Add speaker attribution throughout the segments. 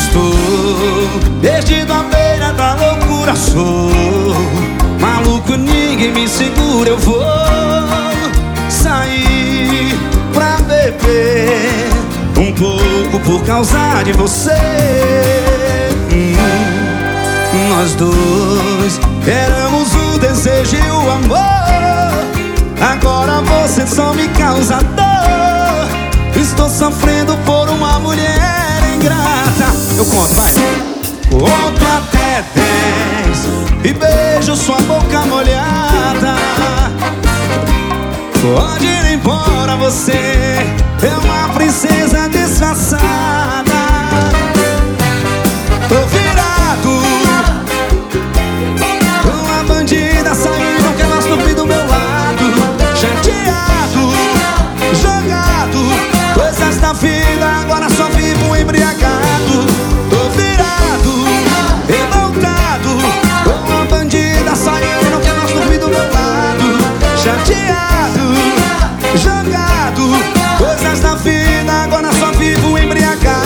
Speaker 1: Estou perdido à beira da loucura, sou maluco, ninguém me segura. Eu vou sair pra beber um pouco por causa de você. Nós dois éramos o desejo e o amor. Agora você só me causa dor. Estou sofrendo por uma mulher ingrata. Eu conto, vai. Conto até 10 e beijo sua boca molhada. Pode ir embora, você é uma princesa disfarçada. Tô virado, uma bandida saindo, não quer mais dormir do meu lado. Chateado, jogado, coisas da vida, agora só vivo embriagado. Tô virado, revoltado, uma bandida saindo, não quer mais dormir do meu lado. Chateado, jogado, coisas da vida, agora só vivo embriagado.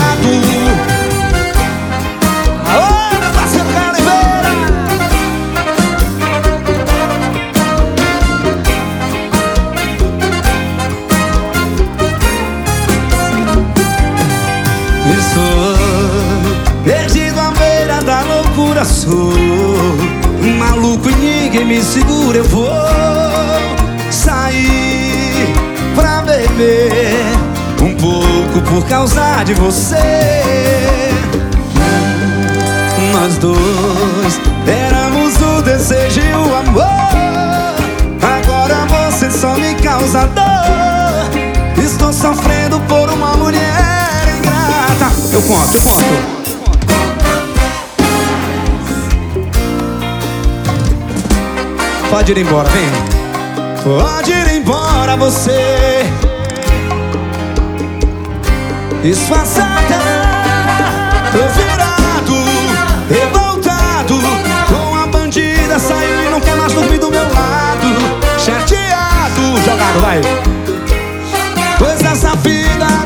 Speaker 1: Alô, meu parceiro Caliveira! Estou perdido à beira da loucura, sou maluco e ninguém me segura. Eu vou sair pra beber um pouco por causa de você. Nós dois éramos o desejo e o amor. Agora você só me causa dor. Estou sofrendo por uma mulher ingrata. Eu conto. Pode ir embora, vem. Pode ir embora, você disfarçada. Tô virado, revoltado, com a bandida saindo e não quer mais dormir do meu lado. Chateado, jogado, vai. Pois essa vida